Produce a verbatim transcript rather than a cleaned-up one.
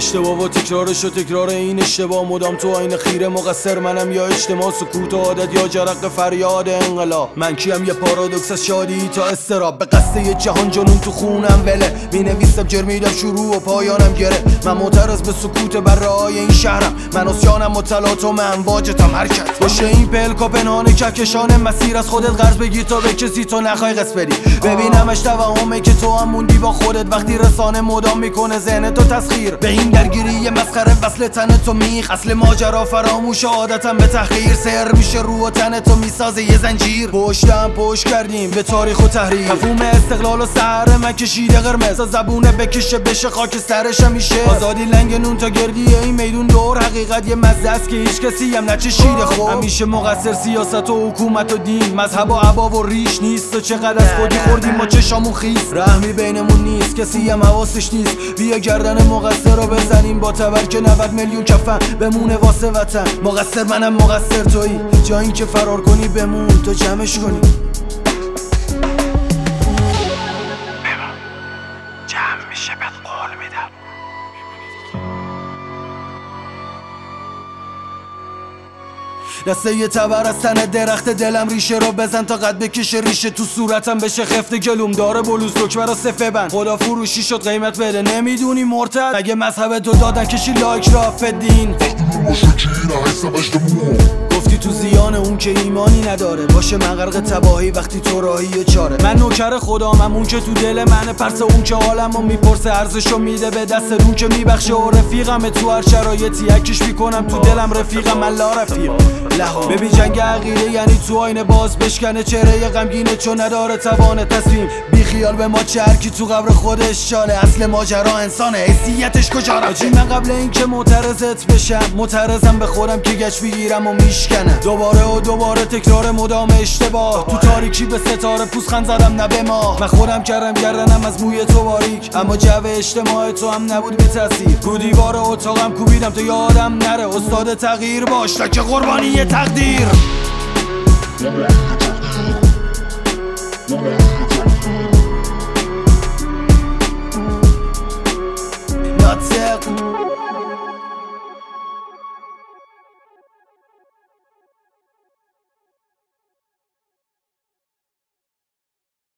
اشتباه و تکرارش و تکرار این اشتباه، مدام تو آینه خیره مقصر منم یا اجتماع، سکوت و عادت یا جرق فریاد انقلاب. من کیم یه پارادوکس از شادی تا استراب، به قصد یه جهان جنون تو خونم وله. می نویسم جر میدم شروع و پایانم گره، من معترض به سکوت برای این شهرم، من اسیانم متلاطم امواجتم حرکت باشه. این پلک و پنهان کهکشان مسیر، از خودت قرض بگیر تا به کسی تو نخوای قصد بدی. ببینمش توهمه که تو هم موندی با خودت، وقتی رسانه مدام میکنه ذهن تو تسخیر. به این درگیری یه مسخره وصل تن تو میخ، اصل ماجرا فراموش عادتم به تحقیر. سر میشه رو و تن تو میسازه یه زنجیر، پشتم پشت کردیم به تاریخ و تحریر. مفهوم استقلال و سهر من کشیده قرمز، زبونه بکشه بشه خاک سرش میشه. آزادی لنگ نون تا گردیه این میدون دور، حقیقت یه مزه است که هیچ کسی هم نچشیده. خب همیشه مقصر سیاست و حکومت و دین، مذهب و عبا و ریش نیست. و چقدر از خودی خوردیم ما چشامون خیس، رحمی بینمون نیست کسی هم حواسش نیست. بیا گردن مقصر رو بزنیم با تبر که نود میلیون کفن بمونه واسه وطن. مقصر منم مقصر تویی، جا این که فرار کنی بمون تو جمعش کنی. جمع میشه بهت قول میدم. دسته یه تبر از تن درخت دلم ریشه رو بزن تا قد بکشه ریشه تو صورتم بشه خفت گلوم داره بلوز دکمه را صفه بند. خدا فروشی شد قیمت بده نمیدونی مرتد، مگه مذهب تو دادن کشی لایک را فدین. گفتی تو زیان اون که ایمانی نداره، باشه من غرق تباهی وقتی تو راهی چاره. من نوکر خدامم اون که تو دل منه، پرس اون که حالمو میپرسه ارزشو میده به دست اون که میبخشه. و رفیقم تو هر شرایطی یکیش میکنم تو دلم رفیقم من لا رفیق لها. ببین جنگ عقیده یعنی تو آینه باز بشکنه چهره غمگینه چون نداره توان تصمیم. بی خیال به ما چه هرکی تو قبر خودش شاله، اصل ماجرا انسانه حیثیتش کجا رفته. من قبل اینکه معترضت بشم معترضم به خودم که گچ بگیرم و میشکنم. دوباره و دوباره تکرار مدام اشتباه، تو تاریکی به ستاره پوزخند زدم نه به ماه. من خودم کردم گردنم از موی تو باریک، اما جو اجتماع تو هم نبود بی تاثیر. رو دیوار اتاقم کوبیدم تو یادم نره، استاد تغییر باش تا که قربانی تقدیر.